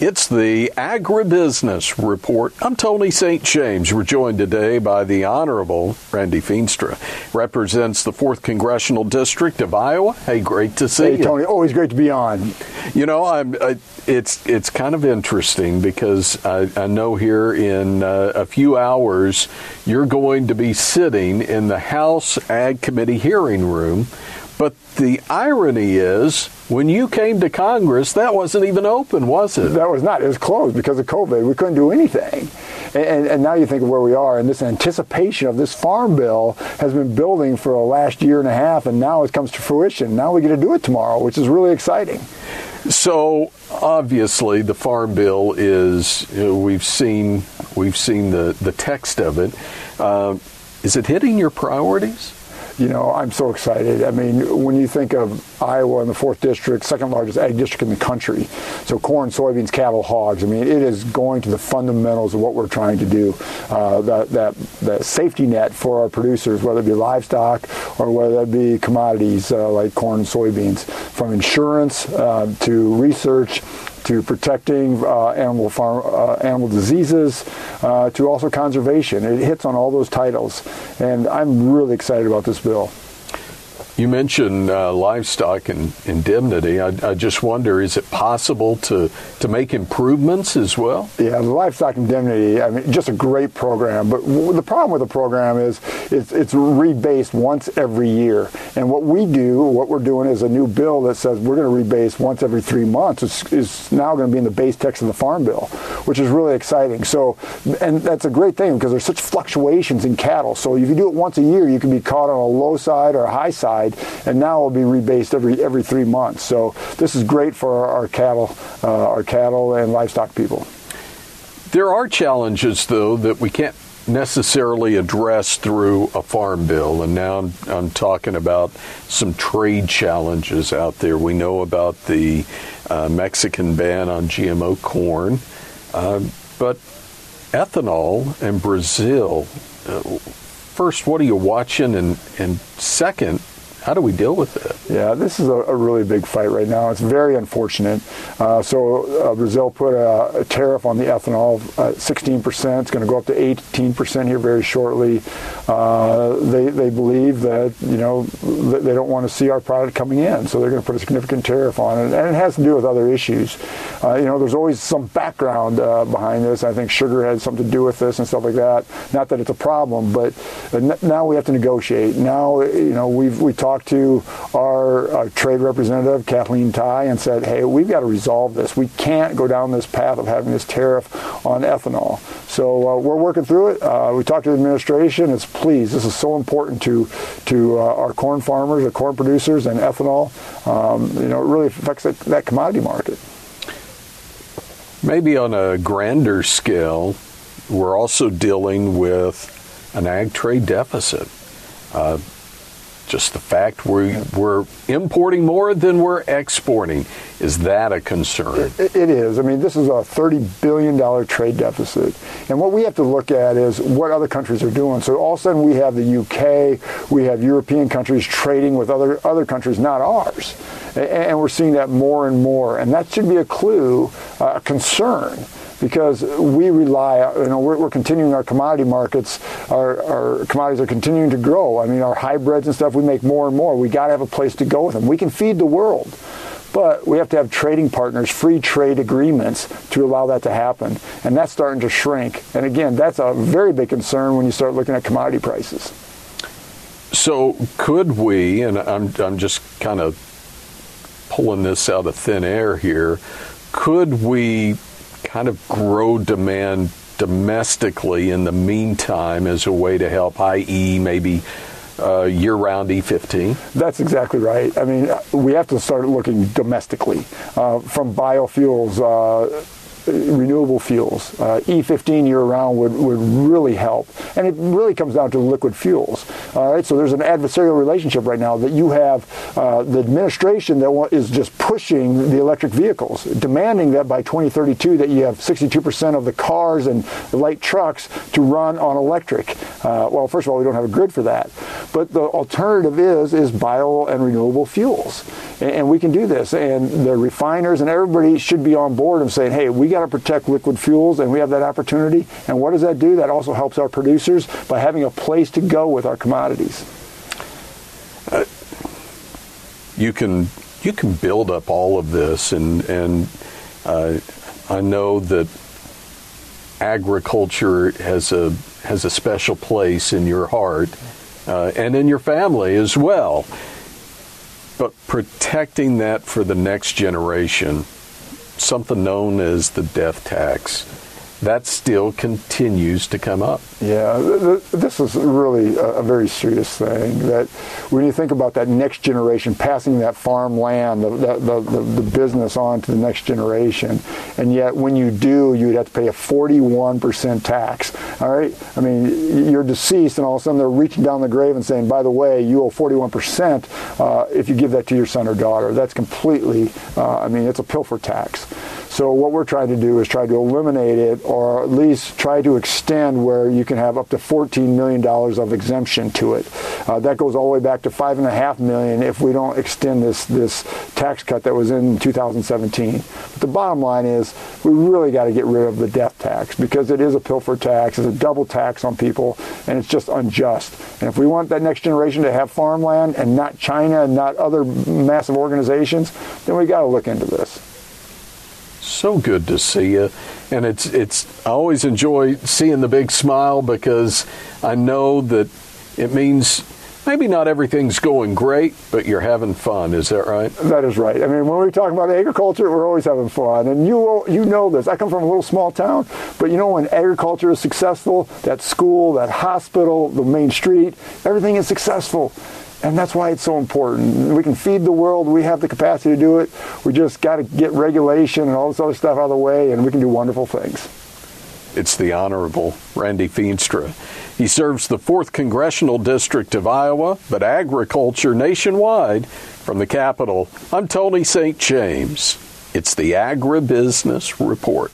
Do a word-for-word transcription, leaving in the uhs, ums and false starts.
It's the Agribusiness Report. I'm Tony Saint James. We're joined today by the Honorable Randy Feenstra. Represents the fourth Congressional District of Iowa. Hey, great to see hey, you. Hey, Tony. Always great to be on. You know, I'm. I, it's it's kind of interesting because I, I know here in uh, a few hours you're going to be sitting in the House Ag Committee hearing room. But the irony is, when you came to Congress, that wasn't even open, was it? That was not. It was closed because of COVID. We couldn't do anything. And, and, and now you think of where we are, and this anticipation of this farm bill has been building for the last year and a half, and now it comes to fruition. Now we get to do it tomorrow, which is really exciting. So obviously, the farm bill is. You know, we've seen we've seen the the text of it. Uh, is it hitting your priorities? You know, I'm so excited. I mean, when you think of Iowa and the fourth district, second largest ag district in the country, so corn, soybeans, cattle, hogs, I mean, it is going to the fundamentals of what we're trying to do. Uh, that, that, that safety net for our producers, whether it be livestock or whether it be commodities uh, like corn and soybeans, from insurance uh, to research, to protecting uh, animal farm, uh, animal diseases, uh, to also conservation. It hits on all those titles, and I'm really excited about this bill. You mentioned uh, livestock and indemnity. I, I just wonder, is it possible to, to make improvements as well? Yeah, the livestock indemnity, I mean, just a great program. But w- the problem with the program is it's, it's rebased once every year. And what we do, what we're doing is a new bill that says we're going to rebase once every three months. It's, it's now going to be in the base text of the Farm Bill, which is really exciting. So, and that's a great thing because there's such fluctuations in cattle. So if you do it once a year, you can be caught on a low side or a high side. And now it'll be rebased every every three months. So this is great for our, our cattle, uh, our cattle and livestock people. There are challenges, though, that we can't necessarily address through a farm bill. And now I'm, I'm talking about some trade challenges out there. We know about the uh, Mexican ban on G M O corn, uh, but ethanol and Brazil. Uh, first, what are you watching? And, and second, how do we deal with it? Yeah, this is a, a really big fight right now. It's very unfortunate. Uh, so uh, Brazil put a, a tariff on the ethanol, uh, sixteen percent. It's going to go up to eighteen percent here very shortly. Uh, they they believe that, you know, they don't want to see our product coming in, so they're going to put a significant tariff on it. And it has to do with other issues. Uh, you know, there's always some background uh, behind this. I think sugar had something to do with this and stuff like that. Not that it's a problem, but now we have to negotiate. Now, you know, we've we talked to our uh, trade representative, Kathleen Tai, and said, hey, we've got to resolve this. We can't go down this path of having this tariff on ethanol. So uh, we're working through it. Uh, we talked to the administration. It's please, this is so important to to uh, our corn farmers, our corn producers, and ethanol. Um, you know, it really affects that, that commodity market. Maybe on a grander scale, we're also dealing with an ag trade deficit. Uh, Just the fact we, we're importing more than we're exporting. Is that a concern? It, it is. I mean, this is a thirty billion dollars trade deficit. And what we have to look at is what other countries are doing. So all of a sudden we have the U K, we have European countries trading with other, other countries, not ours. And we're seeing that more and more. And that should be a clue, uh, a concern. Because we rely, you know, we're, we're continuing our commodity markets, our, our commodities are continuing to grow. I mean, our hybrids and stuff, we make more and more. We got to have a place to go with them. We can feed the world, but we have to have trading partners, free trade agreements to allow that to happen. And that's starting to shrink. And again, that's a very big concern when you start looking at commodity prices. So could we, and I'm, I'm just kind of pulling this out of thin air here, could we kind of grow demand domestically in the meantime as a way to help, that is maybe uh, year-round E fifteen? That's exactly right. I mean, we have to start looking domestically uh, from biofuels, uh, renewable fuels. Uh, E fifteen year-round would, would really help. And it really comes down to liquid fuels. All right, so there's an adversarial relationship right now that you have uh, the administration that is just pushing the electric vehicles, demanding that by twenty thirty-two that you have sixty-two percent of the cars and the light trucks to run on electric. Uh, well, first of all, we don't have a grid for that. But the alternative is, is bio and renewable fuels. And, and we can do this. And the refiners and everybody should be on board and saying, hey, we got to protect liquid fuels, and we have that opportunity. And what does that do? That also helps our producers by having a place to go with our commodities. Uh, you can you can build up all of this, and and uh, I know that agriculture has a has a special place in your heart uh, and in your family as well. But protecting that for the next generation, something known as the death tax, that still continues to come up. Yeah, this is really a very serious thing. That when you think about that next generation, passing that farmland, the, the, the, the business on to the next generation, and yet when you do, you'd have to pay a forty-one percent tax. All right? I mean, you're deceased, and all of a sudden they're reaching down the grave and saying, by the way, you owe forty-one percent uh, if you give that to your son or daughter. That's completely, uh, I mean, it's a pilfer tax. So what we're trying to do is try to eliminate it, or at least try to extend where you can have up to fourteen million dollars of exemption to it. Uh, that goes all the way back to five and a half million if we don't extend this this tax cut that was in two thousand seventeen. But the bottom line is we really got to get rid of the death tax, because it is a pilfer tax, it's a double tax on people, and it's just unjust. And if we want that next generation to have farmland and not China and not other massive organizations, then we got to look into this. So good to see you, and it's it's. I always enjoy seeing the big smile, because I know that it means maybe not everything's going great, but you're having fun. Is that right? That is right. I mean, when we talk about agriculture, we're always having fun, and you you know this. I come from a little small town, but you know, when agriculture is successful, that school, that hospital, the main street, everything is successful. And that's why it's so important. We can feed the world. We have the capacity to do it. We just got to get regulation and all this other stuff out of the way, and we can do wonderful things. It's the Honorable Randy Feenstra. He serves the fourth Congressional District of Iowa, but agriculture nationwide. From the Capitol, I'm Tony Saint James. It's the Agribusiness Report.